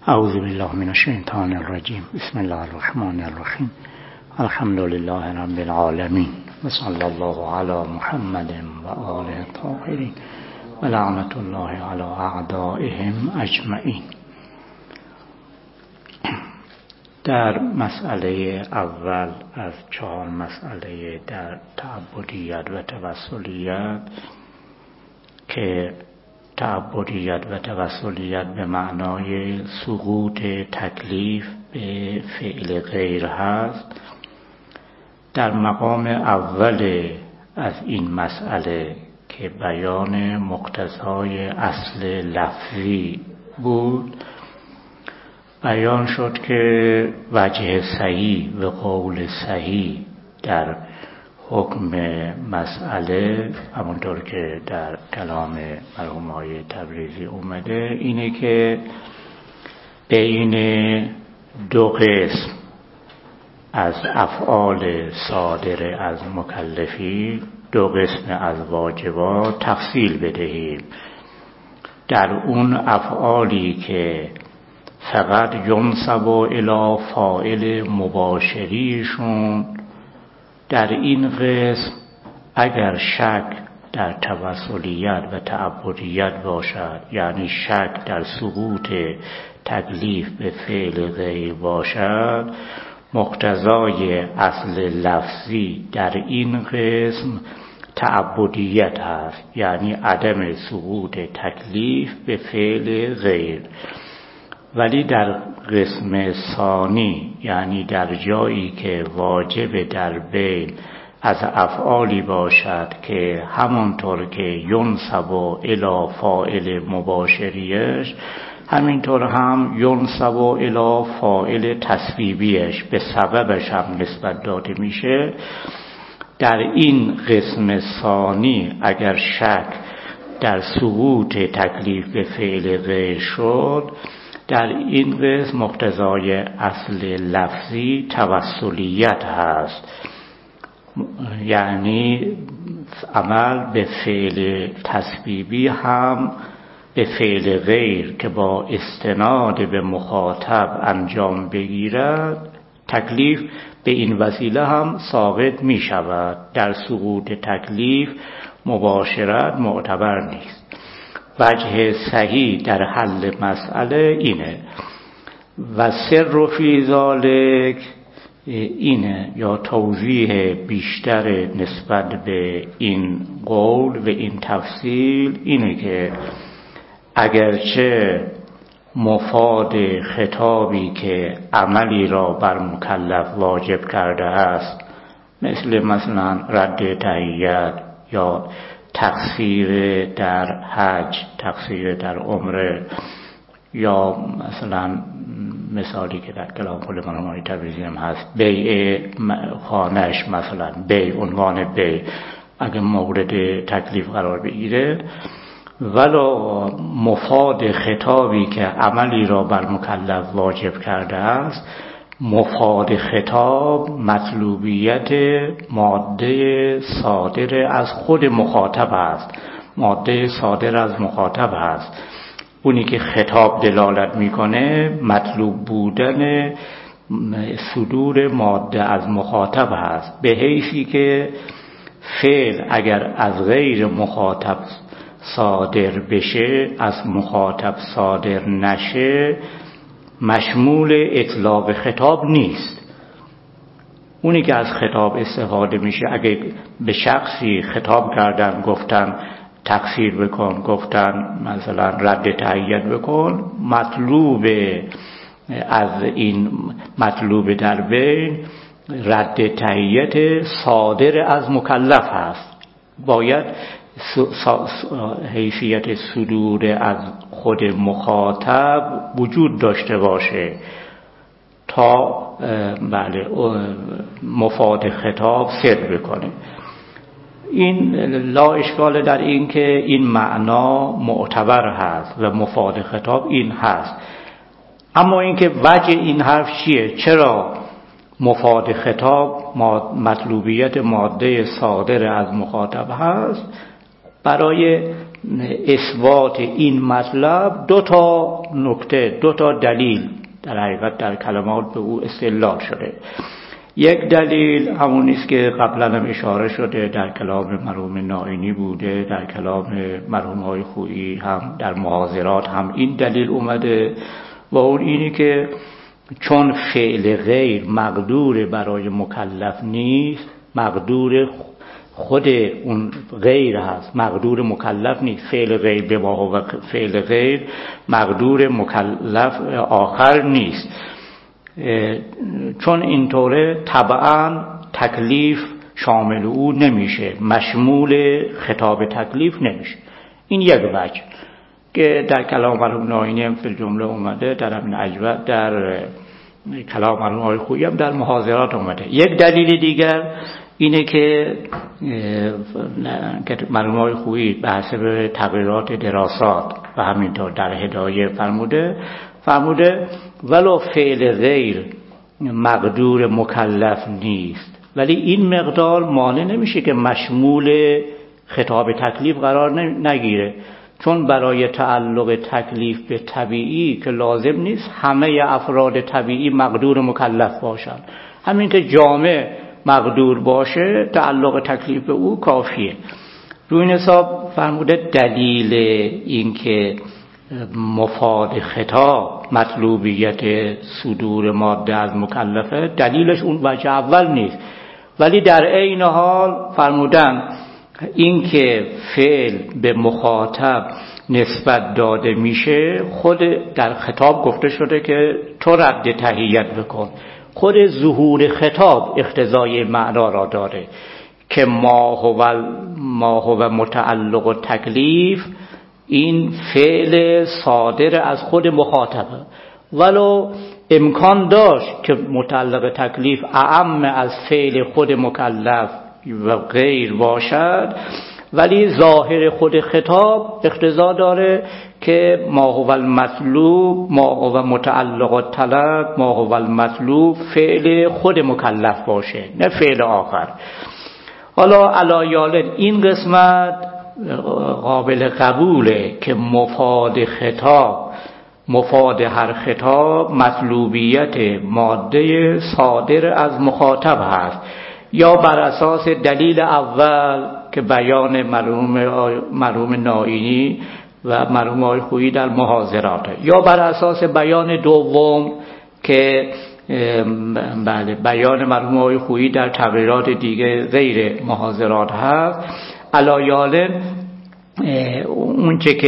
اعوذ بالله من الشیطان الرجیم. بسم الله الرحمن الرحیم. الحمد لله رب العالمین و صلی الله علی محمد و آله الطاهرین و لعنت الله علی اعدائهم اجمعین. در مسئله اول از 4 مسئله در تعبدیت و توسلیت که تعبدیت و توسلیت به معنای سقوط تکلیف به فعل غیر هست، در مقام اول از این مسئله که بیان مقتضای اصل لفظی بود، بیان شد که وجه صحیح و قول صحیح در حکم مسئله، همونطور که در کلام مرحوم آقای تبریزی اومده، اینه که بین 2 قسم از افعال صادر از مکلفی 2 قسم از واجبات تفصیل بدهیم. در اون افعالی که فقط ینسب الی فاعل مباشریشون، در این قسم اگر شک در توسلیت و تعبدیت باشد، یعنی شک در سقوط تکلیف به فعل غیر باشد، مقتضای اصل لفظی در این قسم تعبدیت هست، یعنی عدم سقوط تکلیف به فعل غیر. ولی در قسم ثانی، یعنی در جایی که واجب در بین از افعالی باشد که همانطور که ینسب الی فاعل مباشریش، همینطور هم ینسب الی فاعل تسبیبیش به سببش هم نسبت داده میشه، در این قسم ثانی اگر شک در سقوط تکلیف به فعل غیر شد، در این قسم مقتضای اصل لفظی توسلیت هست، یعنی عمل به فعل تسبیبی هم به فعل غیر که با استناد به مخاطب انجام بگیرد، تکلیف به این وسیله هم ساقط می شود. در سقوط تکلیف مباشرت معتبر نیست. وجه صحیح در حل مسئله اینه و سر فی ذالک اینه، یا توضیح بیشتر نسبت به این قول و این تفصیل اینه که اگرچه مفاد خطابی که عملی را بر مکلف واجب کرده است، مثلا رد تحیت یا تقصیر در حج، تقصیر در عمره، یا مثلا مثالی که در کلام خود مرحوم آقای تبریزی هم هست، بیع خانهش، مثلا بیع، عنوان بیع اگه مورد تکلیف قرار بگیره، ولا مفاد خطابی که عملی را بر مکلف واجب کرده است، مفاد خطاب مطلوبیت ماده صادر از خود مخاطب است، ماده صادر از مخاطب است. اونی که خطاب دلالت میکنه مطلوب بودن صدور ماده از مخاطب است، به حیثی که فعل اگر از غیر مخاطب صادر بشه، از مخاطب صادر نشه، مشمول اطلاق خطاب نیست. اونی که از خطاب استفاده میشه، اگه به شخصی خطاب کردن گفتن تقصیر بکن، گفتن مثلا رد تحیت بکن، مطلوب از این مطلوب در بین رد تحیت صادر از مکلف هست. باید حیثیت صدور از خود مخاطب وجود داشته باشه تا مفاد خطاب صدق بکنه. این لا اشکال در این که این معنا معتبر هست و مفاد خطاب این هست. اما این که وجه این حرف چیه؟ چرا مفاد خطاب مطلوبیت ماده صادر از مخاطب هست؟ برای اثبات این مطلب دو تا دلیل در حقیقت در کلمات به او استدلال شده. یک دلیل همون است که قبلا هم اشاره شده، در کلام مرحوم نائینی بوده، در کلام مرحوم های خویی هم، در محاضرات هم این دلیل اومده، و اون اینی که چون فعل غیر مقدور برای مکلف نیست، مقدور خود اون غیر هست، مقدور مکلف نیست. فعل غیر به ما و فعل غیر مقدور مکلف آخر نیست. چون اینطوره طبعا تکلیف شامل او نمیشه، مشمول خطاب تکلیف نمیشه. این یک وجه که در کلام مرحوم نائینی هم فی جمله اومده، در همین اجوبه، در کلام مرحوم های خویی هم در محاضرات اومده. یک دلیل دیگر اینه که مرحوم های خویی به حسب تغییرات دراسات و همینطور در هدایه فرموده ولو فعل غیر مقدور مکلف نیست، ولی این مقدار مانع نمیشه که مشمول خطاب تکلیف قرار نگیره، چون برای تعلق تکلیف به طبیعی که لازم نیست همه افراد طبیعی مقدور مکلف باشن. همین که جامع مقدور باشه تعلق تکلیف به او کافیه. روی این حساب فرموده دلیل این که مفاد خطاب مطلوبیت صدور ماده از مکلفه، دلیلش اون وجه اول نیست، ولی در عین حال فرمودن این که فعل به مخاطب نسبت داده میشه، خود در خطاب گفته شده که تو رد تحیت بکن، خود ظهور خطاب اقتضای معنا را داره که ما هو متعلق و تکلیف، این فعل صادر از خود مخاطبه، ولو امکان داشت که متعلق تکلیف اعم از فعل خود مکلف و غیر باشد، ولی ظاهر خود خطاب اقتضا داره که ما هو المطلوب، ما هو متعلق الطلب، ما هو المطلوب فعل خود مکلف باشه، نه فعل آخر. حالا علایال این قسمت قابل قبوله که مفاد هر خطاب مطلوبیت ماده صادر از مخاطب هست، یا بر اساس دلیل اول که بیان مرحوم نائینی و مرحوم های خویی در محاضرات، یا بر اساس بیان دوم که بیان مرحوم های خویی در تغییرات دیگه غیر محاضرات هست. علایال اونچه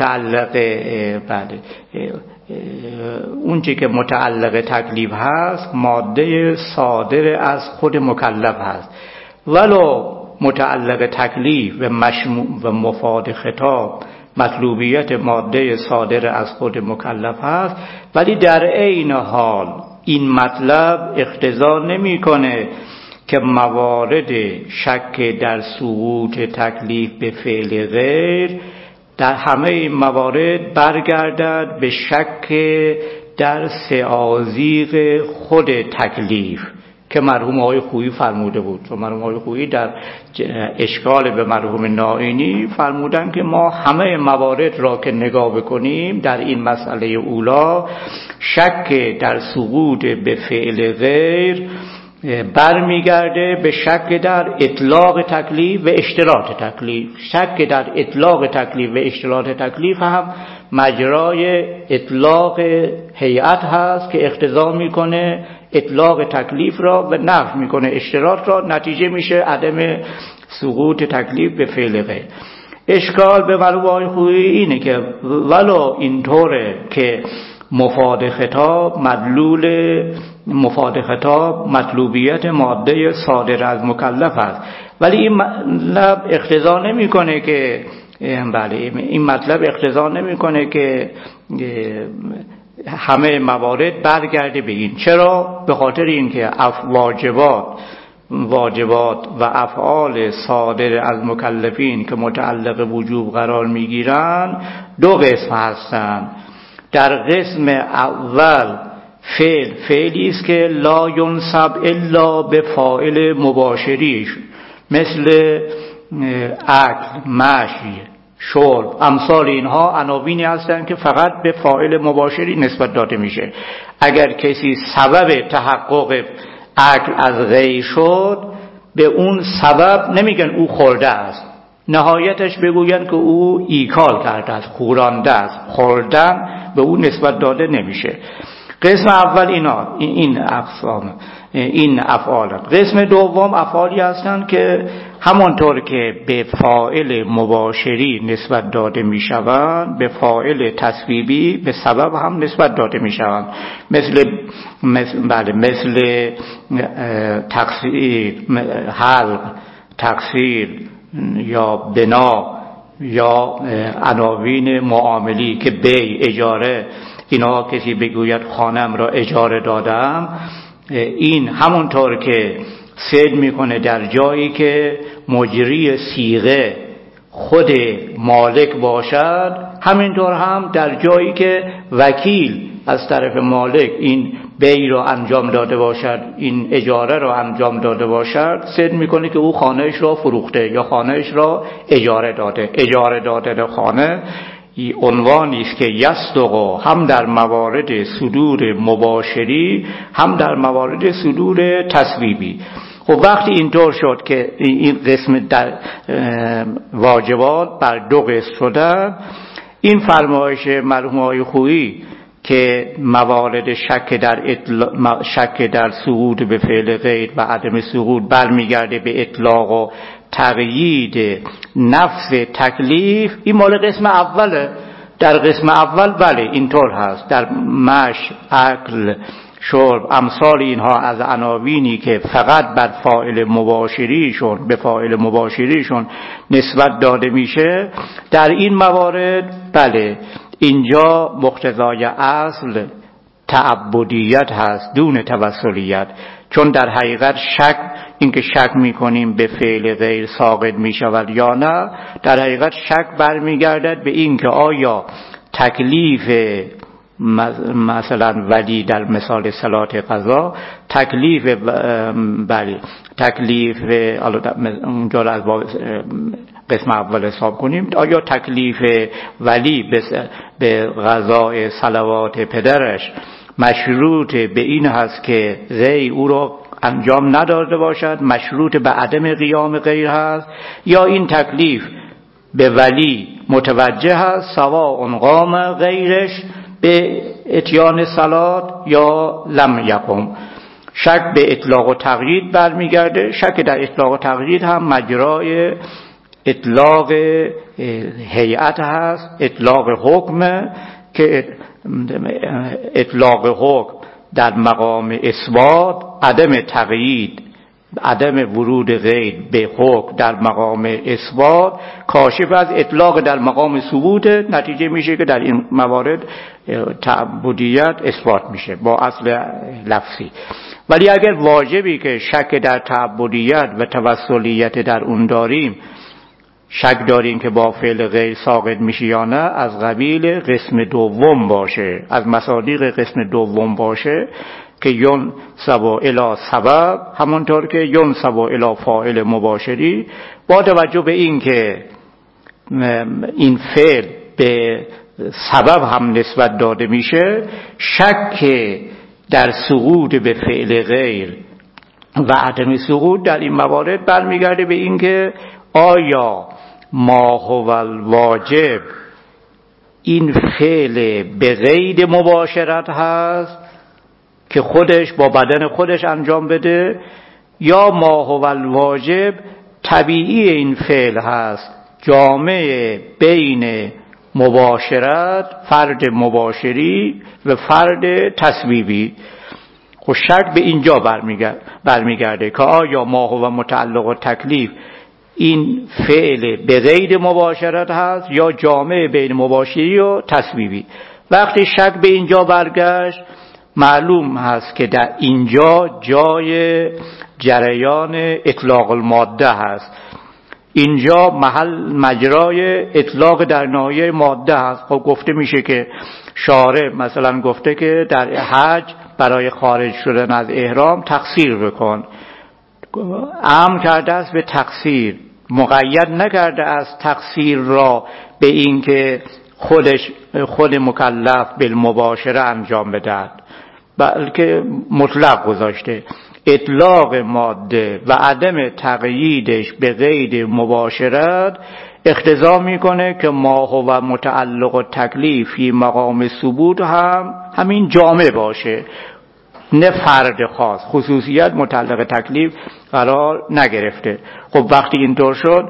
که متعلق تکلیف هست ماده صادر از خود مکلف هست، ولو متعلق تکلیف و مفاد خطاب مطلوبیت ماده صادر از خود مکلف هست، ولی در عین حال این مطلب اقتضا نمی‌کنه که موارد شک در سقوط تکلیف به فعل غیر در همه این موارد برگردد به شک در سعازیق خود تکلیف که مرحوم های خویی فرموده بود. و مرحوم های خویی در اشکال به مرحوم نائینی فرمودن که ما همه موارد را که نگاه بکنیم در این مسئله اولا، شک در سقوط به فعل غیر برمیگرده به شک در اطلاق تکلیف و اشتراط تکلیف. شک در اطلاق تکلیف و اشتراط تکلیف هم مجرای اطلاق هیئت هست که اقتضا میکنه اطلاق تکلیف را و نفی میکنه اشتراط را، نتیجه میشه عدم سقوط تکلیف به فعل غیر. اشکال به مرحوم خویی اینه که ولو اینطوره که مفاد خطاب مطلوبیت ماده صادر از مکلف است، ولی این مطلب اقتضا نمیکنه که همه موارد برگرده به این. چرا؟ به خاطر اینکه واجبات و افعال صادر از مکلفین که متعلق وجوب قرار میگیرن دو قسم هستند. در قسم اول فعلی است که لا ینصب الا به فاعل مباشریش، مثل اکل، مشی، شرب، امثال اینها عناوینی هستند که فقط به فاعل مباشری نسبت داده میشه. اگر کسی سبب تحقق اکل از غیر شد، به اون سبب نمیگن او خورده است، نهایتش بگوین که او ایکال کرده است، خورانده است. خوردن به او نسبت داده نمیشه. قسم اول این اقسام، این افعال. قسم دوم افعالی هستند که همانطور که به فاعل مباشری نسبت داده میشوند، به فاعل تسبیبی به سبب هم نسبت داده میشوند. مثل تقصیر، حلق، تقصیر یا بنا یا عناوین معاملی که بی، اجاره. اینا کسی بگوید خانم را اجاره دادم، این همونطور که صید میکنه در جایی که مجری صیغه خود مالک باشد، همینطور هم در جایی که وکیل از طرف مالک این بی را انجام داده باشد، این اجاره را انجام داده باشد، صید میکنه که او خانهش را فروخته یا خانهش را اجاره داده. اجاره داده خانه عنوانی است که یصدق هم در موارد صدور مباشری هم در موارد صدور تسبیبی. خب وقتی اینطور شد که این قسم در واجبات بر دو قسم شدن، این فرمایش مرحوم آقای خویی که موارد شک در سقوط به فعل غیر و عدم سقوط برمیگرده به اطلاق و تقیید نفس تکلیف، این مال قسم اوله. در قسم اول بله اینطور هست، در مش، اکل، شرب، امثال اینها از عناوینی که فقط بر فاعل مباشریشون، به فاعل مباشریشون نسبت داده میشه، در این موارد بله اینجا مقتضای اصل تعبدیت هست دون توسلیت. چون در حقیقت اینکه شک میکنیم به فعل غیر ساقط میشود یا نه، در حقیقت شک برمیگردد به اینکه آیا تکلیف مثلا ولی در مثال صلات قضا تکلیف اونجا را از قسم اول حساب کنیم، آیا تکلیف ولی به قضای صلوات پدرش مشروط به این هست که غیر او را انجام نداده باشد، مشروط به عدم قیام غیر هست، یا این تکلیف به ولی متوجه هست سواء قام غیرش به اتیان صلات یا لم یقم. شک به اطلاق و تقیید برمیگرده. شک در اطلاق و تقیید هم مجرای اطلاق هیئت هست، اطلاق حکم، که اطلاق حکم در مقام اثبات، عدم تقیید، عدم ورود غیر به حکم در مقام اثبات کاشف از اطلاق در مقام ثبوت. نتیجه میشه که در این موارد تعبدیت اثبات میشه با اصل لفظی. ولی اگر واجبی که شک در تعبدیت و توسلیت در اون داریم، شک داریم که با فعل غیر ساقط میشه یا نه، از قبیل قسم دوم باشه، از مصادیق قسم دوم باشه که ینسب الی سبب، همونطور که ینسب الی فاعل مباشری، با توجه به این که این فعل به سبب هم نسبت داده میشه، شک در سقوط به فعل غیر و عدم سقوط در این موارد برمیگرده به این که آیا ما هو الواجب این فعل به غیر مباشرت هست که خودش با بدن خودش انجام بده، یا ما هو الواجب طبیعی این فعل هست، جامع بین مباشرت، فرد مباشری و فرد تسبیبی. خب شک به اینجا برمیگرده که آیا ما هو متعلق و تکلیف این فعل به غیر مباشرت هست یا جامع بین مباشری و تسبیبی. وقتی شک به اینجا برگشت، معلوم هست که در اینجا جای جریان اطلاق الماده هست، اینجا مجرای اطلاق در ناحیه ماده هست. خب گفته میشه که شارع مثلا گفته که در حج برای خارج شدن از احرام تقصیر بکن، امر کرده است به تقصیر، مقید نکرده است تقصیر را به این که خود مکلف بالمباشره انجام بدهد، بلکه مطلق گذاشته. اطلاق ماده و عدم تقییدش به قید مباشرت اقتضا میکنه که ما هو متعلق و تکلیف فی مقام ثبوت هم همین جامع باشه، نه فرد خاص، خصوصیت متعلق تکلیف قرار نگرفته. خب وقتی اینطور شد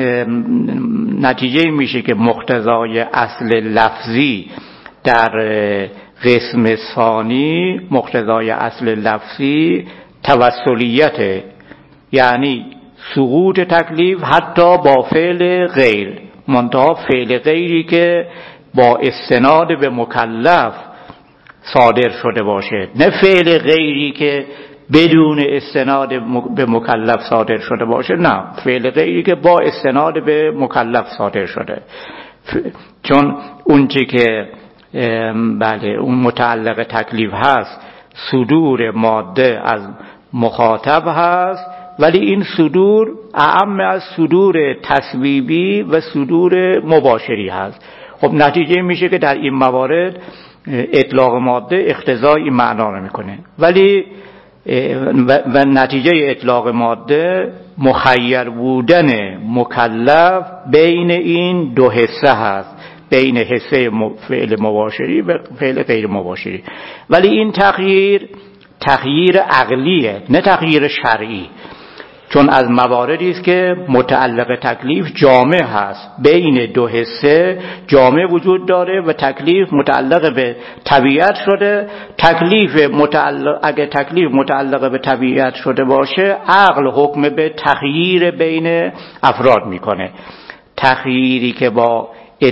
نتیجه میشه که مقتضای اصل لفظی در قسم ثانی، مقتضای اصل لفظی توسلیته، یعنی سقوط تکلیف حتی با فعل غیر، منتها فعل غیری که با استناد به مکلف صادر شده باشه، نه فعل غیری که بدون استناد به مکلف صادر شده باشه، نه فعل غیری که با استناد به مکلف صادر شده. چون اونچه که بله اون متعلق تکلیف هست صدور ماده از مخاطب هست، ولی این صدور اعم از صدور تصویبی و صدور مباشری هست. خب نتیجه میشه که در این موارد اطلاق ماده اقتضای معنا رو میکنه، ولی و نتیجه اطلاق ماده مخیر بودن مکلف بین این دو حصه هست، بین حصه فعل مباشری و فعل غیر مباشری. ولی این تغییر عقلیه، نه تغییر شرعی، چون از مواردی است که متعلق تکلیف جامع هست، بین دو حصه جامع وجود داره و تکلیف متعلق به طبیعت شده. اگه تکلیف متعلق به طبیعت شده باشه، عقل حکم به تغییر بین افراد میکنه. تغییری که با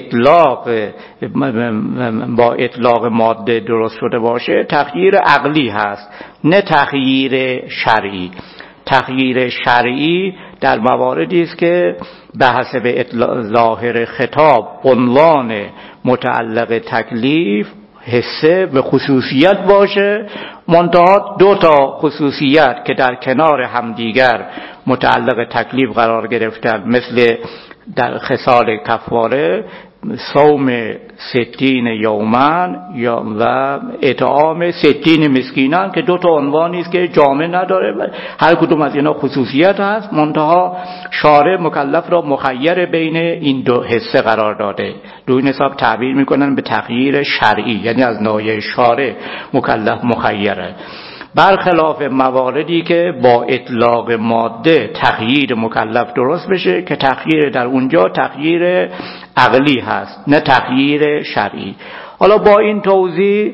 اطلاق ماده درست شده باشه تغییر عقلی هست، نه تغییر شرعی. تغییر شرعی در مواردی است که به حسب ظاهر خطاب عنوان متعلق تکلیف حصه و خصوصیت باشه، منتها دو تا خصوصیت که در کنار همدیگر متعلق تکلیف قرار گرفتن، مثل در خصال کفاره صوم 60 یومن و اطعام 60 مسکینان، که دو تا عنوانی است که جامع نداره و هر کدوم از اینا خصوصیت هست، منتها شارع مکلف را مخیر بین این دو حصه قرار داده. روی این حساب تعبیر میکنن به تغییر شرعی، یعنی از ناحیه شارع مکلف مخیره، برخلاف مواردی که با اطلاق ماده تغییر مکلف درست بشه که تغییر در اونجا تغییر عقلی هست، نه تغییر شرعی. حالا با این توضیح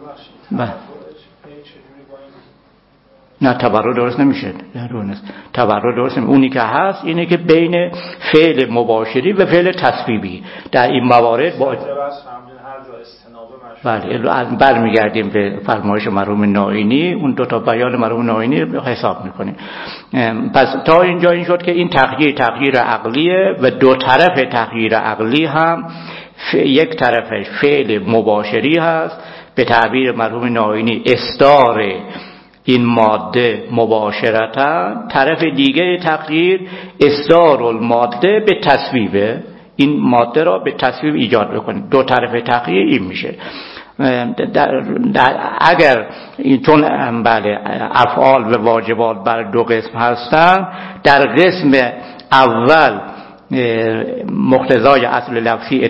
نه تبرع درست نمیشه، تبرع درست نمیشه. اونی که هست اینه که بین فعل مباشری و فعل تصویبی در این موارد با بله برمیگردیم به فرمایش مرحوم نائینی، اون دو تا بیان مرحوم نائینی رو حساب میکنیم. پس تا اینجا این شد که این تغییر عقلیه و دو طرف تغییر عقلی هم یک طرفش فعل مباشری هست، به تعبیر مرحوم نائینی اصدار این ماده مباشرتا، طرف دیگه تغییر اصدار الماده به تصویبه، این ماده را به تصویب ایجاد بکنه. دو طرف تغییر این میشه. اگر چون بله افعال و واجبات بر دو قسم هستن، در قسم اول مقتضای اصل لفظی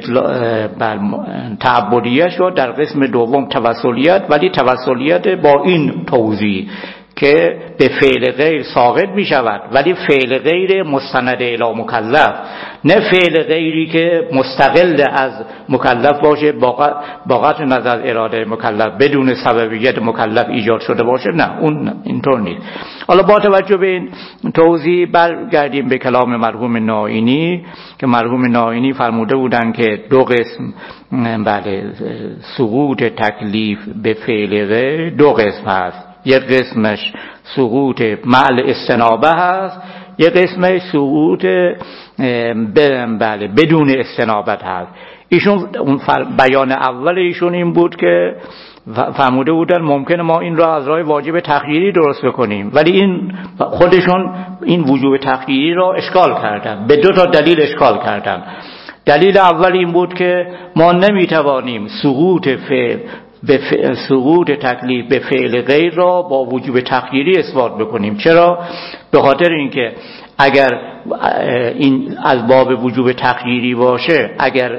تعبدیه شد، در قسم دوم توسلیت، ولی توسلیت با این توضیح که به فعل غیر ساقط می شود، ولی فعل غیر مستند الی مکلف، نه فعل غیری که مستقل از مکلف باشه، با قطع نظر اراده مکلف بدون سببیت مکلف ایجاد شده باشه، نه اون اینطور نیست. حالا با توجه به این توضیح برگردیم به کلام مرحوم نائینی که مرحوم نائینی فرموده بودند که دو قسم بله سقوط تکلیف به فعل غیر دو قسم هست، یک قسمش سقوط مع استنابه هست، یک قسمش سقوط بدون استنابت هست. ایشون بیان اول ایشون این بود که فرموده بودن ممکنه ما این را از راه واجب تخییری درست بکنیم، ولی این خودشون این وجوب تخییری را اشکال کردن، به 2 تا دلیل اشکال کردن. دلیل اول این بود که ما نمیتوانیم سقوط تکلیف به فعل غیر را با وجوب تخییری اثبات بکنیم. چرا؟ به خاطر اینکه اگر این از باب وجوب تخییری باشه، اگر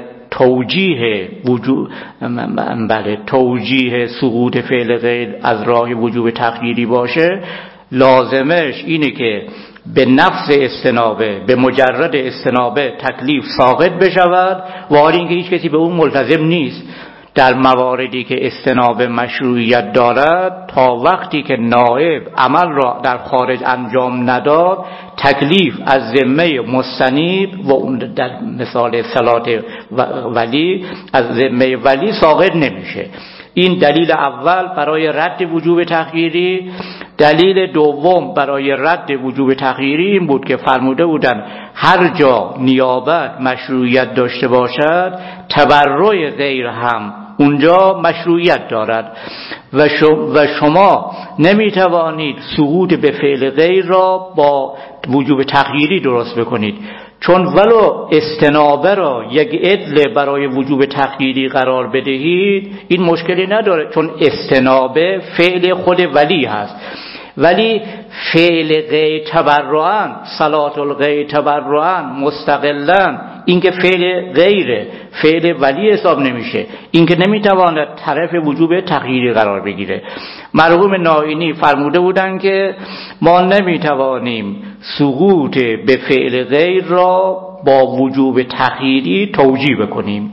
توجیه سقوط فعل غیر از راه وجوب تخییری باشه، لازمش اینه که به نفس استنابه، به مجرد استنابه تکلیف ساقط بشود، و حال اینکه هیچ کسی به اون ملتزم نیست. در مواردی که استنابه مشروعیت دارد، تا وقتی که نائب عمل را در خارج انجام نداد، تکلیف از ذمه مستنیب و اون در مثال صلات ولی از ذمه ولی ساقط نمیشه. این دلیل اول برای رد وجوب تخییری. دلیل دوم برای رد وجوب تخییری این بود که فرموده بودن هر جا نیابت مشروعیت داشته باشد، تبرع غیر هم اونجا مشروعیت دارد و شما نمیتوانید سقوط به فعل غیر را با وجوب تخییری درست بکنید، چون ولو استنابه را یک عدل برای وجوب تخییری قرار بدهید این مشکلی نداره، چون استنابه فعل خود ولی هست. ولی فعل غیر تبرعاً، صلات الغیر تبرعاً مستقلاً، این که فعل غیره، فعل ولی حساب نمیشه، این که نمیتواند طرف وجوب تخییری قرار بگیره. مرحوم نائینی فرموده بودن که ما نمیتوانیم سقوط به فعل غیر را با وجوب تخییری توجیه بکنیم.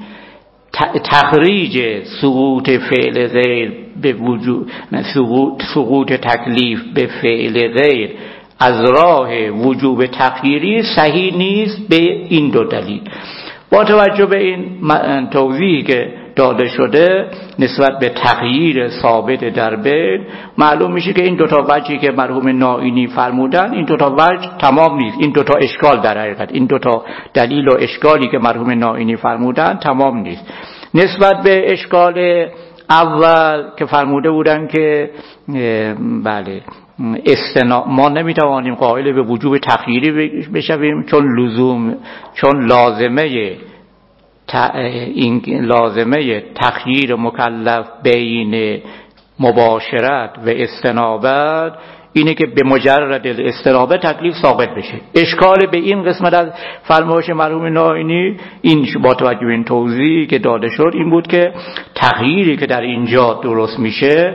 تخریج سقوط فعل غیر به وجوب، سقوط تکلیف به فعل غیر از راه وجوب تخییری صحیح نیست به این 2 دلیل. با توجه به این توضیحی که داده شده نسبت به تغییر ثابت در بین، معلوم میشه که این 2 تا وجهی که مرحوم نائینی فرمودن، این 2 تا وجه تمام نیست. این 2 تا اشکال در حقیقت، این 2 تا دلیل و اشکالی که مرحوم نائینی فرمودن تمام نیست. نسبت به اشکال اول که فرموده بودن که بله ما نمیتوانیم قائل به وجوب تخییری بشویم، چون لازمه تخییر مکلف بین مباشرت و استنابت اینه که به مجرد استنابه تکلیف ساقط بشه. اشکال به این قسمت از فرمایش مرحوم نائینی این با توجه به این توضیحی که داده شد این بود که تغییری که در اینجا درست میشه،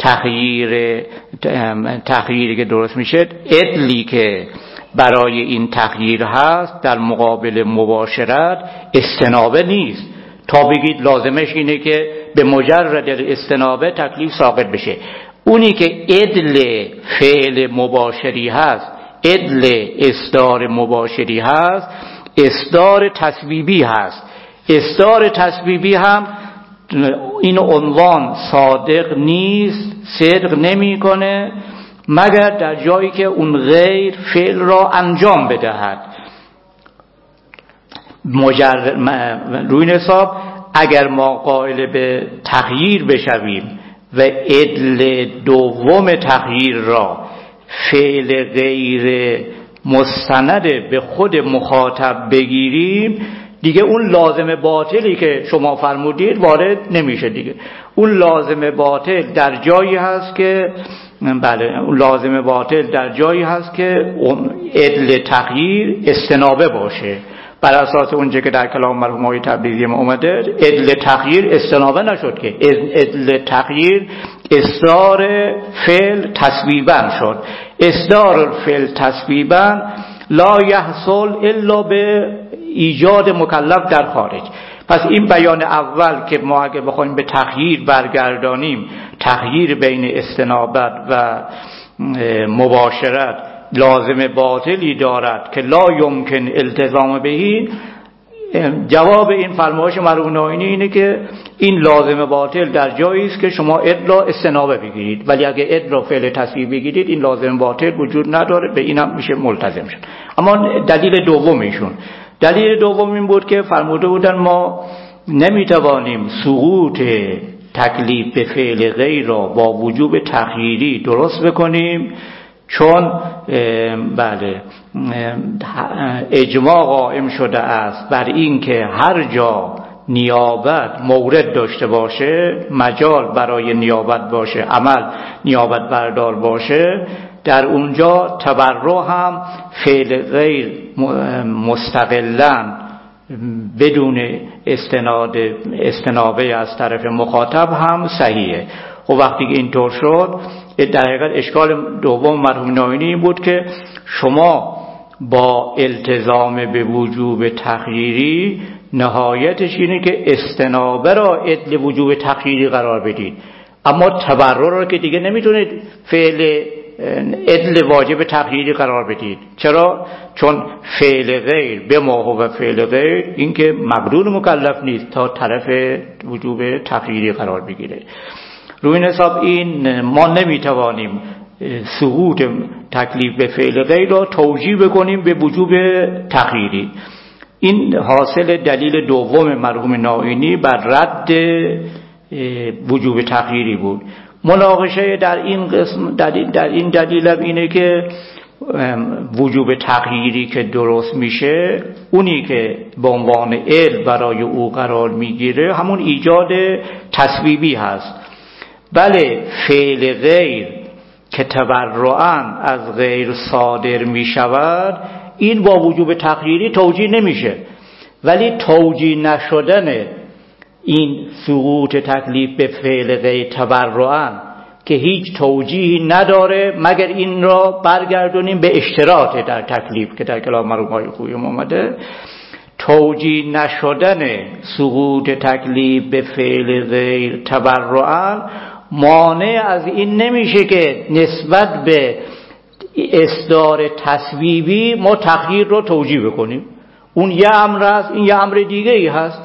تغییری که درست میشه، عدلی که برای این تغییر هست در مقابل مباشرت استنابه نیست، تا بگید لازمش اینه که به مجرد استنابه تکلیف ساقط بشه. اونی که عدل فعل مباشری هست، عدل اصدار مباشری هست، اصدار تسبیبی هست. اصدار تسبیبی هم این عنوان صادق نیست، صدق نمی کنه مگر در جایی که اون غیر فعل را انجام بدهد. روی این حساب اگر ما قائل به تغییر بشویم و عدل دوم تغییر را فعل غیر مستند به خود مخاطب بگیریم، دیگه اون لازم باطلی که شما فرمودید وارد نمیشه. دیگه اون لازم باطل در جایی هست که اون لازم باطل در جایی هست که عدل تغییر استنابه باشه. بر اساس اونجا که در کلام مرحوم آقای تبریزی ما اومده، عدل تغییر استنابه نشد که عدل تغییر اصدار فعل تسبیبا شد. اصدار فعل تسبیبا لا یحصل الا به ایجاد مکلف در خارج. پس این بیان اول که ما اگه بخوایم به تغییر برگردانیم، تغییر بین استنابت و مباشرت لازم باطلی دارد که لا یمکن التزام بهی، جواب این فرمایش مرحوم نائینی اینه که این لازم باطل در جایی است که شما عدل را استنابه بگیرید، ولی اگه عدل را فعل تصویب بگیرید این لازم باطل وجود نداره، به اینم میشه ملتزم شد. اما دلیل دوم این بود که فرموده بودن ما نمیتوانیم سقوط تکلیف به فعل غیر را با وجوب تخییری درست بکنیم، چون بله اجماع قائم شده است بر این که هر جا نیابت مورد داشته باشه، مجال برای نیابت باشه، عمل نیابت بردار باشه، در اونجا تبرع هم فعل غیر مستقلاً بدون استنابه از طرف مخاطب هم صحیحه. و وقتی که اینطور شد، در حقیقت اشکال دوم مرحوم ناینی این بود که شما با التزام به وجوب تخییری نهایتش اینه که استنابه را عدل وجوب تخییری قرار بدید، اما تبرع را که دیگه نمیتونید فعل عدل واجب تخییری قرار بدید. چرا؟ چون فعل غیر به ما هو فعل غیر این که مقدور مکلف نیست تا طرف وجوب تخییری قرار بگیره. روی این حساب این ما نمیتوانیم سقوط تکلیف به فعل غیر را توجیه بکنیم به وجوب تخییری. این حاصل دلیل دوم مرحوم ناینی بر رد وجوب تخییری بود. مناقشه در این قسم در این دلیل اینه که وجوب تغییری که درست میشه، اونی که به عنوان علم برای او قرار میگیره همون ایجاد تسبیبی هست. بله فعل غیر که تبرعاً از غیر صادر میشود، این با وجوب تغییری توجیه نمیشه، ولی توجیه نشدن این سقوط تکلیف به فعل غیر تبرعاً که هیچ توجیهی نداره مگر این را برگردونیم به اشتراط در تکلیف که در کلام مرحوم‌های خوبی اومده. توجیه نشدن سقوط تکلیف به فعل غیر تبرعاً مانع از این نمیشه که نسبت به اصدار تصویبی ما تغییر رو توجیه بکنیم. اون یه امر است، این یه امر دیگه ای هست.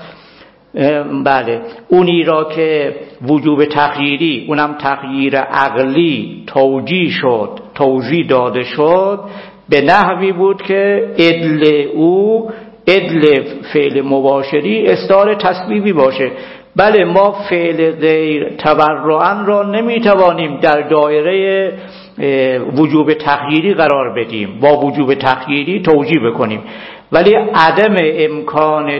بله اونی را که وجوب تغییری، اونم تغییر عقلی توجیه شد، توضیح داده شد، به نحوی بود که عدل او عدل فعل مباشری اصدار تصویبی باشه. بله ما فعل غیر تبرعاً را نمیتوانیم در دایره وجوب تغییری قرار بدیم، با وجوب تغییری توجیه بکنیم، ولی عدم امکان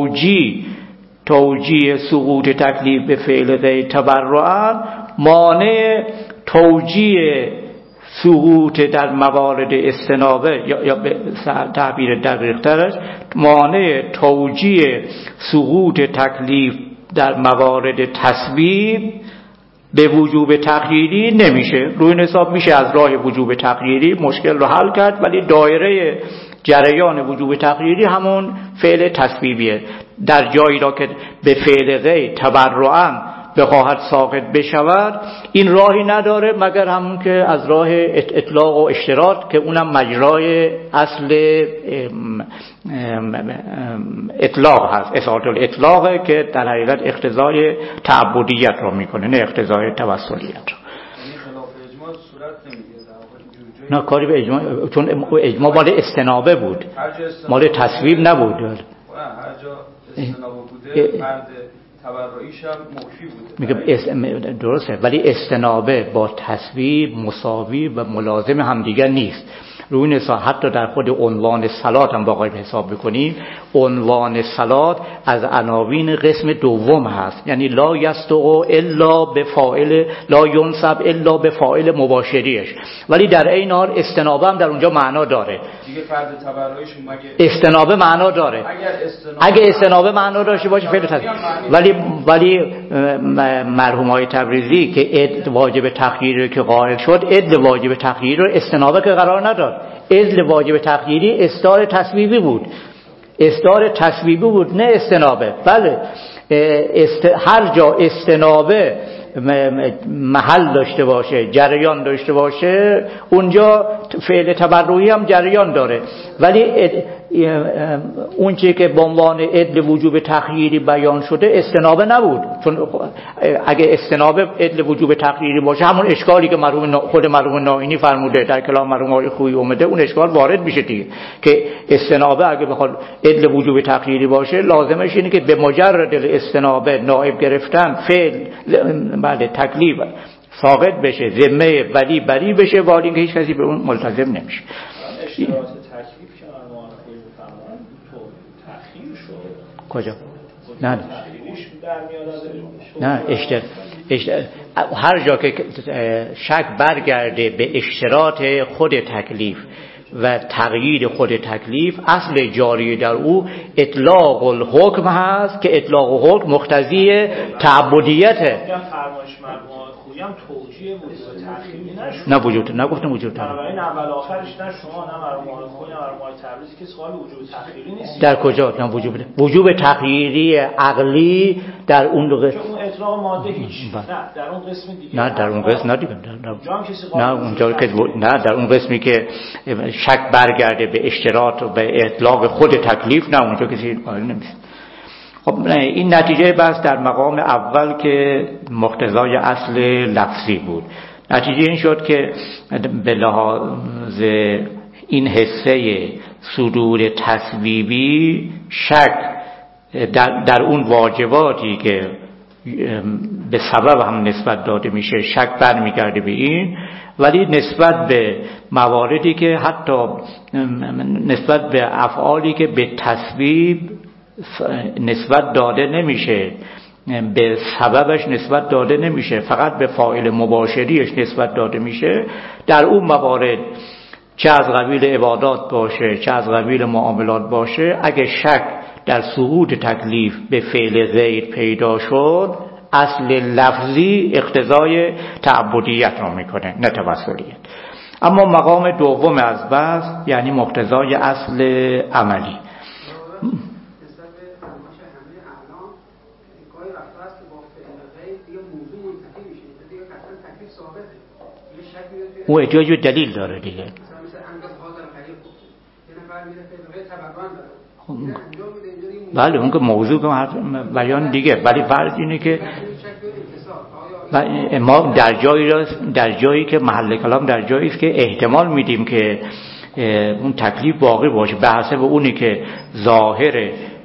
توجیه سقوط تکلیف به فعل غیر تبرعاً مانع توجیه سقوط در موارد استنابه یا به تعبیر دقیق ترش مانع توجیه سقوط تکلیف در موارد تسبیب به وجوب تغییری نمیشه. روی این حساب میشه از راه وجوب تغییری مشکل رو حل کرد، ولی دایره جریان وجوب تغییری همون فعل تسبیبیه. در جایی را که به فعل غیر تبرعاً بخواهد ساقط بشود، این راهی نداره مگر همون که از راه اطلاق و اشتراط که اونم مجرای اصل اطلاق هست، اصالت الاطلاقه که در حقیقت اقتضای تعبدیت رو میکنه نه اقتضای توسلیت رو. نه کاری به اجماع، چون اجماع مال استنابه بود، مال تصویب نبود. هر جا استنابه بوده مرد تبرعیش هم مخفی بوده. میگه درسته، ولی استنابه با تصویب مساوی و ملازم همدیگر نیست. روی این حساب حتی در خود عنوان صلات هم واقعا حساب بکنیم، عنوان صلات از عناوین قسم دوم هست، یعنی لا یستقو الا به فاعل، لا ینصب الا به فاعل مباشریش، ولی در این حال استنابه هم در اونجا معنا داره. دیگه فرد تبرعیشون مگه استنابه معنا داره؟ اگه استنابه معنا داشته باشه فعل تصویب، ولی مرحومای تبریزی که عدل واجب تغییر که قائل شد، عدل واجب تغییر رو استنابه که قرار نداد. عدل واجب تغییری اصدار تصویبی بود، اصدار تصویبی بود نه استنابه. بله هر جا استنابه محل داشته باشه، جریان داشته باشه، اونجا فعل تبرعی هم جریان داره. ولی اون چیزی که به عنوان عدل وجوب تخییری بیان شده استنابه نبود، چون اگه استنابه عدل وجوب تخییری باشه همون اشکالی که خود مرحوم نائینی فرموده در کلام مرحوم آقای خویی اومده، اون اشکال وارد میشه دیگه که استنابه اگه بخواد عدل وجوب تخییری باشه لازمش اینه که به مجرد استنابه نائب گرفتن فعل بله تکلیف ساقط بشه، ذمه ولی بری بشه، ولی اینکه هیچ کسی به اون ملتزم نمیشه. کجا؟ نه هر جا که شک برگرده به اشتراط خود تکلیف و تغییر خود تکلیف، اصل جاری در او اطلاق الحکم هست که اطلاق الحکم مقتضی تعبدیته. هم توجیه وجود تأخیری نشد. نه وجود نگفتم وجود تأخیری. بنابراین اول آخرش نه شما نه مرحوم خویی نه مرحوم تبریزی که سوال وجود تأخیری نیست. در کجا؟ نه وجوب تأخیری عقلی در اون قسم اون اطلاق ماده هیچ. نه در اون قسم دیگه. نه در اون قسم ندیدم. نه اونجا که نه در اون قسمی که شک برگرده به اشتراط و به اطلاق خود تکلیف، نه اونجا کسی قائل نمیشه. خب این نتیجه بس در مقام اول که مقتضای اصل لفظی بود. نتیجه این شد که به لحاظ این حصه صدور تصویبی شک در اون واجباتی که به سبب هم نسبت داده میشه شک برمیگرده به این، ولی نسبت به مواردی که حتی نسبت به افعالی که به تصویب نسبت داده نمیشه، به سببش نسبت داده نمیشه، فقط به فاعل مباشریش نسبت داده میشه، در اون موارد چه از قبیل عبادات باشه چه از قبیل معاملات باشه، اگه شک در سقوط تکلیف به فعل غیر پیدا شد، اصل لفظی اقتضای تعبدیت را میکنه نه توسلیت. اما مقام دوم از بحث یعنی مقتضای اصل عملی. او احتیاج به دلیل داره دیگه. بله اون که موضوع که بیان دیگه، ولی فرض اینه که ما در جایی که محل کلام در جایی است که احتمال میدیم که اون تکلیف باقی باشه به حسب اونی که ظاهر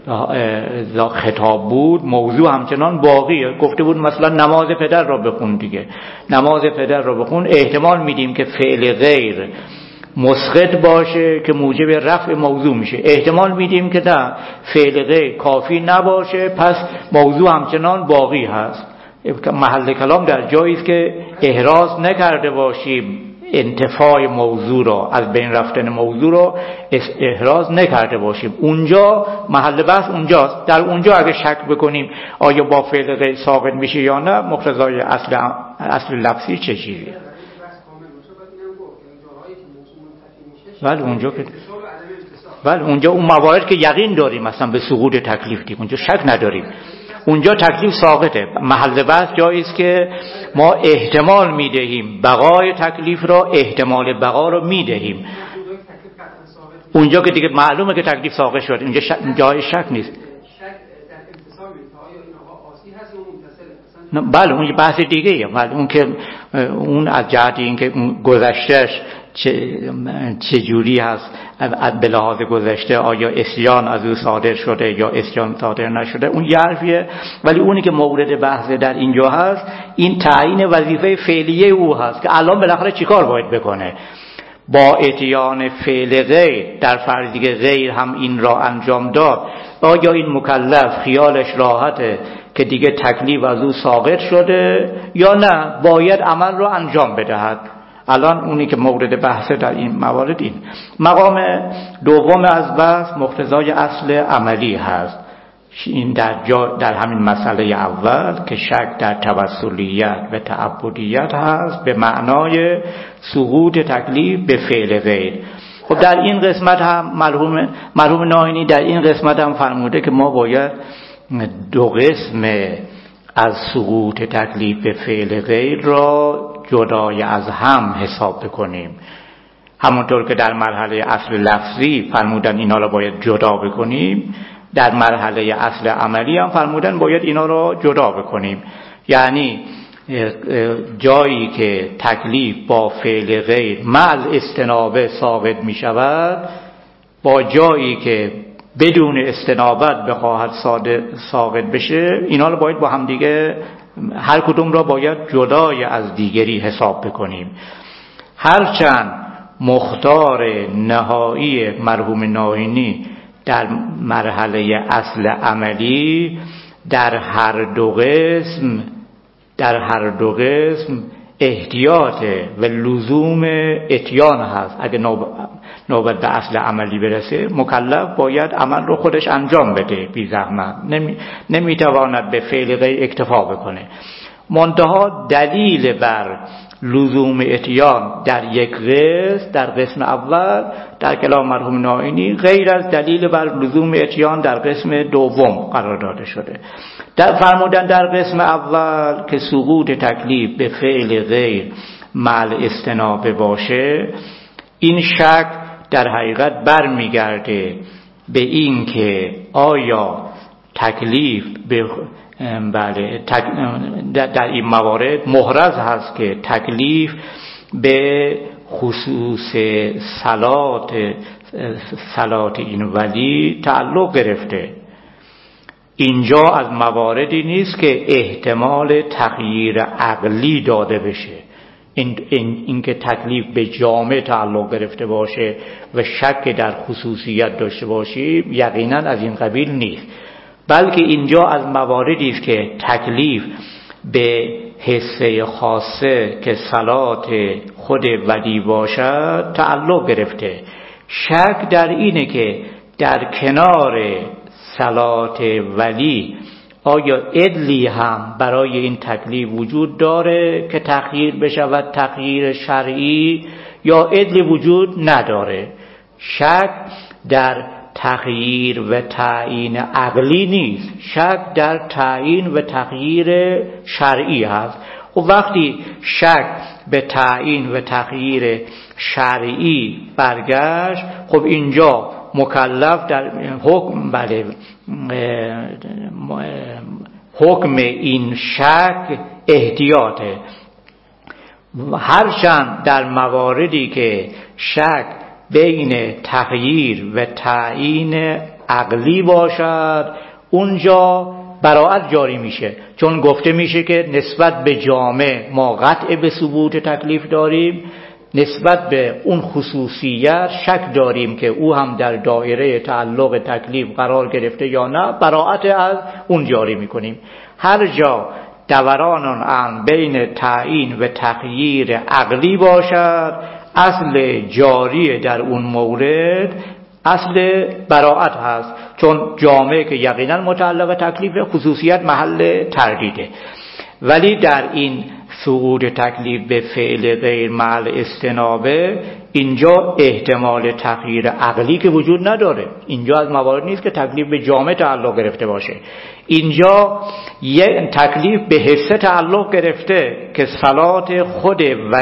خطاب بود، موضوع همچنان باقیه. گفته بود مثلا نماز پدر را بخون دیگه، نماز پدر را بخون، احتمال میدیم که فعل غیر مسقط باشه که موجب رفع موضوع میشه، احتمال میدیم که نه فعل غیر کافی نباشه پس موضوع همچنان باقی هست. محل کلام در جایی است که احراز نکرده باشیم انتفاع موضوع را، از بین رفتن موضوع را احراز نکرده باشیم، اونجا محل بحث اونجاست. در اونجا اگه شک بکنیم آیا با فعل غیر ساقط میشه یا نه، مقتضای اصل لفظی چه چیزیه؟ بله اونجا که اونجا اون موارد که یقین داریم مثلا به سقوط تکلیف دیم، اونجا شک نداریم، اونجا تکلیف ساقطه. محل بحث جایی است که ما احتمال میدهیم بقای تکلیف را، احتمال بقا را میدهیم، اونجا که دیگه معلومه که تکلیف ساقط شد، اینجا جای شک نیست. بله اون بحث دیگه ایه. اون که اون از جهت این که گذشتهش چه جوری هست به لحاظ گذشته، آیا اسیان از او صادر شده یا اسیان صادر نشده، اون یه حرفیه. ولی اونی که مورد بحث در اینجا هست این تعیین وظیفه فعلیه او هست که الان بالاخره چیکار باید بکنه با اتیان فعل غیر. در فرضی که غیر هم این را انجام داد، آیا این مکلف خیالش راحته که دیگه تکلیف از او ساقط شده یا نه باید عمل را انجام بدهد؟ الان اونی که مورد بحث در این موارد این مقام دوم از بحث مقتضای اصل عملی هست. این در همین مسئله اول که شک در توسلیت و تعبدیت هست به معنای سقوط تکلیف به فعل غیر. خب در این قسمت هم مرحوم نائینی در این قسمت هم فرموده که ما باید دو قسم از سقوط تکلیف به فعل غیر را جدای از هم حساب بکنیم. همونطور که در مرحله اصل لفظی فرمودن اینا را باید جدا بکنیم، در مرحله اصل عملی هم فرمودن باید اینا را جدا بکنیم. یعنی جایی که تکلیف با فعل غیر مع استنابه ساقط می شود با جایی که بدون استنابت بخواهد ساقط بشه، اینا رو باید با هم دیگه هر کدوم را باید جدای از دیگری حساب بکنیم. هرچند مختار نهایی مرحوم ناینی در مرحله اصل عملی در هر دو قسم احتیاط و لزوم اتیان هست. اگه نوبت به اصل عملی برسه مکلف باید عمل رو خودش انجام بده بی زحمت، نمیتواند به فعل غیر اکتفا بکنه. منتها دلیل بر لزوم اتیان در یک قسم، در قسم اول در کلام مرحوم ناینی غیر از دلیل بر لزوم اتیان در قسم دوم قرار داده شده. فرمودن در قسم اول که سقوط تکلیف به فعل غیر مع استنابه باشه، این شک در حقیقت برمیگرده به این که آیا تکلیف به در این موارد محرز هست که تکلیف به خصوص صلات این ولی تعلق گرفته. اینجا از مواردی نیست که احتمال تغییر عقلی داده بشه. این که تکلیف به جامع تعلق گرفته باشه و شک در خصوصیت داشته باشیم یقینا از این قبیل نیست، بلکه اینجا از مواردی است که تکلیف به حصه خاصه که صلات خود ولی باشد تعلق گرفته. شک در اینه که در کنار صلات ولی آیا عدلی هم برای این تکلیف وجود داره که تغییر بشود تغییر شرعی، یا عدلی وجود نداره. شک در تغییر و تعیین عقلی نیست، شک در تعیین و تغییر شرعی هست. و وقتی شک به تعیین و تغییر شرعی برگشت، خب اینجا مکلف در حکم این شک احتیاطه. هرچند در مواردی که شک بین تغییر و تعیین عقلی باشد اونجا براعت جاری میشه، چون گفته میشه که نسبت به جامع ما قطع به ثبوت تکلیف داریم، نسبت به اون خصوصیت شک داریم که او هم در دایره تعلق تکلیف قرار گرفته یا نه، براعت از اون جاری میکنیم. هر جا دوران آن بین تعیین و تغییر عقلی باشد، اصل جاری در اون مورد اصل براعت هست، چون جامعه که یقینا متعلق تکلیف خصوصیت محل تردیده. ولی در این سقوط تکلیف به فعل غیر مع استنابه اینجا احتمال تغییر عقلی که وجود نداره. اینجا از موارد نیست که تکلیف به جامعه تعلق گرفته باشه، اینجا یه تکلیف به حصه تعلق گرفته که صلات خود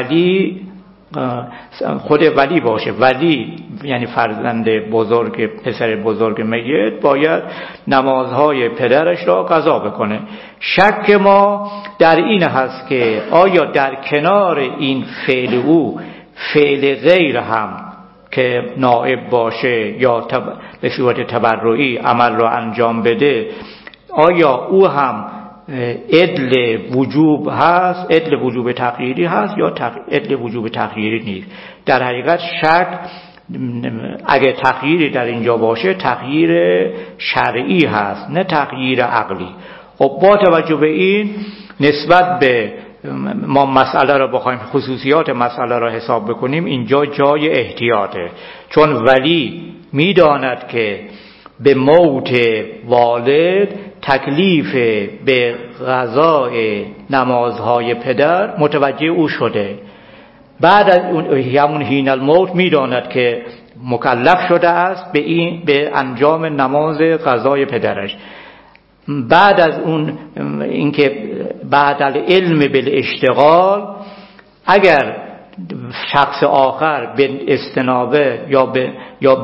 ولی باشه. ولی یعنی فرزند بزرگ، پسر بزرگ میت باید نمازهای پدرش را قضا بکنه. شک ما در این هست که آیا در کنار این فعل او فعل غیر هم که نائب باشه یا به صورت تبرعی عمل را انجام بده، آیا او هم عدل وجوب هست، عدل وجوب تغییری هست یا عدل وجوب تغییری نیست. در حقیقت شک اگه تغییری در اینجا باشه تغییر شرعی هست نه تغییر عقلی. خب با توجه به این نسبت به ما مسئله را بخوایم خصوصیات مسئله را حساب بکنیم اینجا جای احتیاطه، چون ولی میداند که به موت والد تکلیف به قضای نمازهای پدر متوجه او شده. بعد از همون حین الموت میداند که مکلف شده است به انجام نماز قضای پدرش. بعد از اون اینکه بعد العلم بالاشتغال، اگر شخص آخر به استنابه یا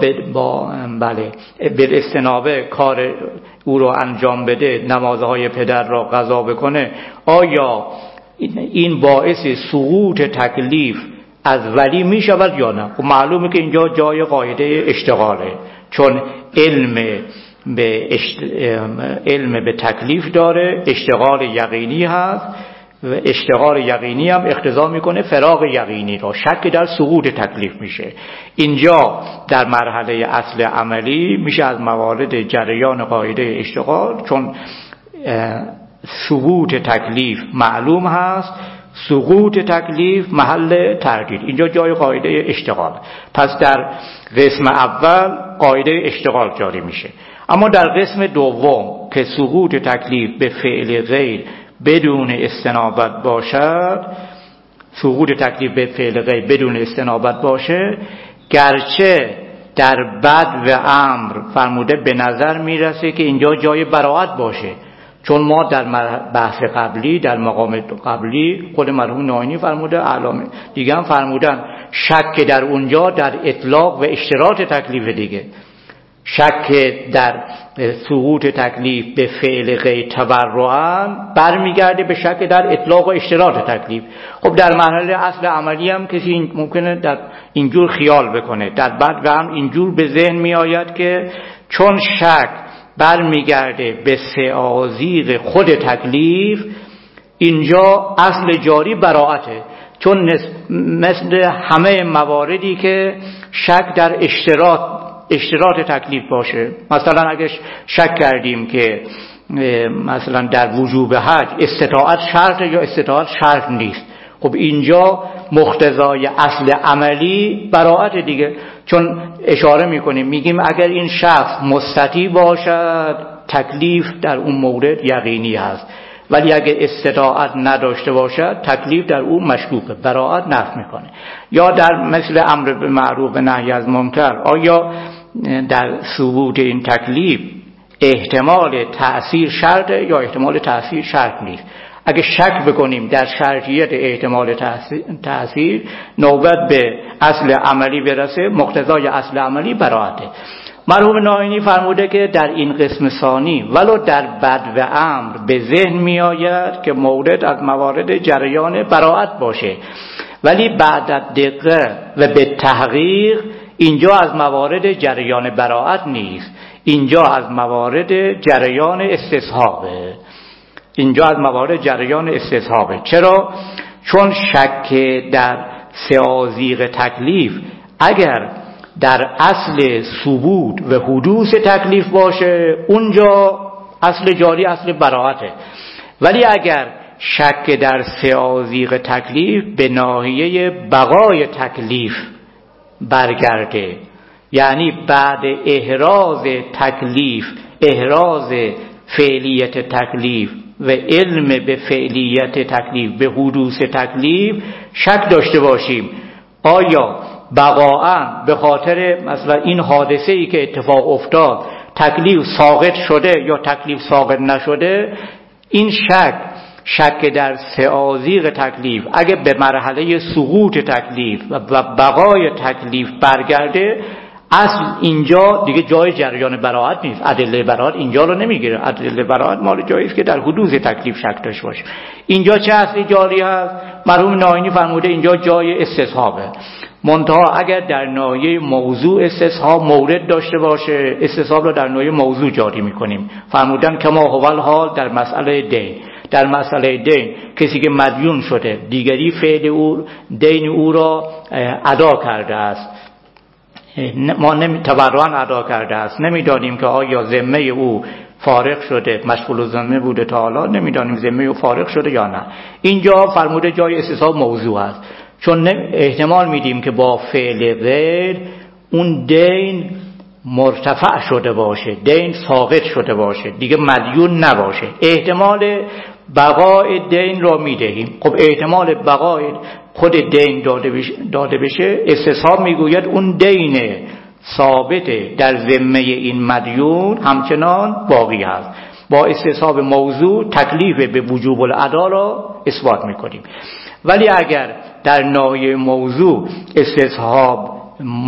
به استنابه کار او رو انجام بده، نمازهای پدر را قضا بکنه، آیا این باعث سقوط تکلیف از ولی می شود یا نه؟ خب معلومه که اینجا جای قاعده اشتغاله، چون علم به تکلیف داره، اشتغال یقینی هست و اشتغال یقینی هم اقتضا میکنه فراغ یقینی را، شک در سقوط تکلیف میشه. اینجا در مرحله اصل عملی میشه از موارد جریان قاعده اشتغال، چون سقوط تکلیف معلوم هست، سقوط تکلیف محل تردید، اینجا جای قاعده اشتغال. پس در قسم اول قاعده اشتغال جاری میشه. اما در قسم دوم که سقوط تکلیف به فعل غیر بدون استنابت باشد، سقوط تکلیف به فعل غیر بدون استنابت باشه، گرچه در بد و امر فرموده به نظر میرسه که اینجا جای براءت باشه، چون ما در بحث قبلی، در مقام قبلی، خود مرحوم ناینی فرموده، اعلام دیگه هم فرمودن شک در اونجا در اطلاق و اشتراط تکلیف دیگه. شک در سقوط تکلیف به فعل غیر تبرعاً برمیگرده به شک در اطلاق و اشتراط تکلیف. خب در مرحله اصل عملی هم کسی ممکنه در اینجور خیال بکنه، در بعد و هم اینجور به ذهن می آید که چون شک برمیگرده به سعازیر خود تکلیف، اینجا اصل جاری براءته، چون مثل همه مواردی که شک در اشتراط تکلیف باشه. مثلا اگه شک کردیم که مثلا در وجوب حج استطاعت شرط یا استطاعت شرط نیست، خب اینجا مقتضای اصل عملی براءت دیگه، چون اشاره میکنیم میگیم اگر این شخص مستطیع باشد تکلیف در اون مورد یقینی هست، ولی اگه استطاعت نداشته باشد تکلیف در اون مشکوکه، براءت نفی میکنه. یا در مثل امر به معروف و نهی از منکر، آیا در ثبوت این تکلیف احتمال تأثیر شرطه یا احتمال تأثیر شرط نیست؟ اگه شک بکنیم در شرطیت احتمال تأثیر، نوبت به اصل عملی برسه، مقتضای اصل عملی براءته. مرحوم ناینی فرموده که در این قسم ثانی ولو در بد و امر به ذهن می آید که مورد از موارد جریان براءت باشه، ولی بعد از دقت و به تحقیق اینجا از موارد جریان براءت نیست، اینجا از موارد جریان استصحابه. اینجا از موارد جریان استصحابه. چرا؟ چون شک در سعازیر تکلیف اگر در اصل ثبوت و حدوث تکلیف باشه، اونجا اصل جاری اصل براءته، ولی اگر شک در سعازیر تکلیف به ناحیه بقای تکلیف برگرده، یعنی بعد احراز تکلیف، احراز فعلیت تکلیف و علم به فعلیت تکلیف، به حدوث تکلیف شک داشته باشیم آیا بقاءً به خاطر مثلا این حادثه ای که اتفاق افتاد تکلیف ساقط شده یا تکلیف ساقط نشده، این شک در سعازیر تکلیف اگه به مرحله سقوط تکلیف و بقای تکلیف برگرده، اصل اینجا دیگه جای جریان براءت نیست، ادله براءت اینجا رو نمیگیره. ادله براءت مال جایی است که در حدوث تکلیف شک داشته باشه. اینجا چه اصلی جاری هست؟ مرحوم ناینی فرموده اینجا جای استصحابه، منتها اگر در ناحیه موضوع استصحاب مورد داشته باشه، استصحاب رو در ناحیه موضوع جاری میکنیم. فرمودن کما هو الحال در مسئله دین. در مسئله دین کسی که مدیون شده، دیگری فعل او دین او را ادا کرده است، ما تبرعاً ادا کرده است، نمیدانیم که آیا ذمه او فارغ شده، مشغول ذمه بوده تا حالا، نمیدانیم ذمه او فارغ شده یا نه. اینجا فرموده جای استصحاب موضوع است، چون احتمال میدیم که با فعل غیر اون دین مرتفع شده باشه، دین ساقط شده باشه، دیگه مدیون نباشه. احتمال بقای دین را میدهیم. خب احتمال بقای خود دین داده بشه، استصحاب میگوید اون دین ثابت در ذمه این مدیون همچنان باقی هست. با استصحاب موضوع تکلیف به وجوب الادا را اثبات میکنیم. ولی اگر در ناحیه موضوع استصحاب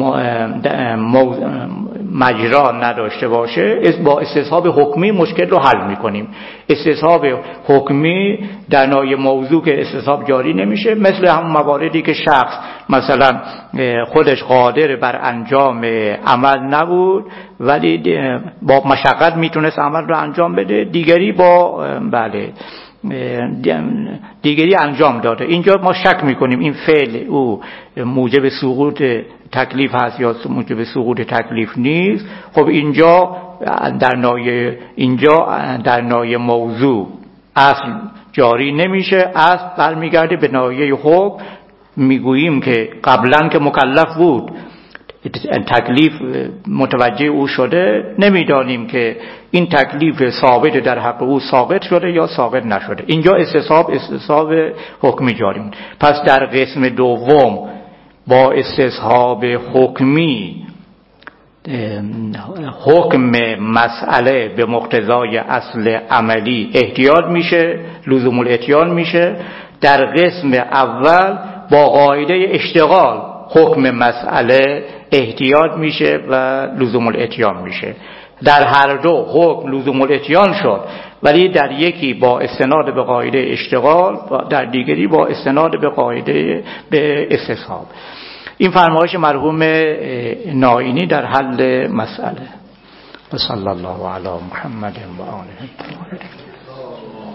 مجرا نداشته باشه، با استصحاب حکمی مشکل رو حل میکنیم. استصحاب حکمی در ناحیه موضوع که استصحاب جاری نمیشه، مثل همون مواردی که شخص مثلا خودش قادر بر انجام عمل نبود ولی با مشقت میتونست عمل رو انجام بده، دیگری با دیگری انجام داده. اینجا ما شک میکنیم این فعل او موجب سقوط تکلیف هست یا موجب سقوط تکلیف نیست. خب اینجا در ناحیه موضوع اصل جاری نمیشه، اصل برمیگرده به ناحیه حکم. میگوییم که قبلا که مکلف بود تکلیف متوجه او شده، نمیدانیم که این تکلیف ثابت در حق او ساقط شده یا ساقط نشده. اینجا استصحاب حکمی جاری بود. پس در قسم دوم با استصحاب حکمی حکم مسئله به مقتضای اصل عملی احتیاط میشه، لزوم الاتیان میشه. در قسم اول با قاعده اشتغال حکم مسئله احتیاط میشه و لزوم الاتیان میشه. در هر دو حکم لزوم الاتیان شد، ولی در یکی با استناد به قاعده اشتغال و در دیگری با استناد به قاعده به استصحاب. این فرمایش مرحوم نائینی در حل مسئله. و صلی الله علی محمد و آله.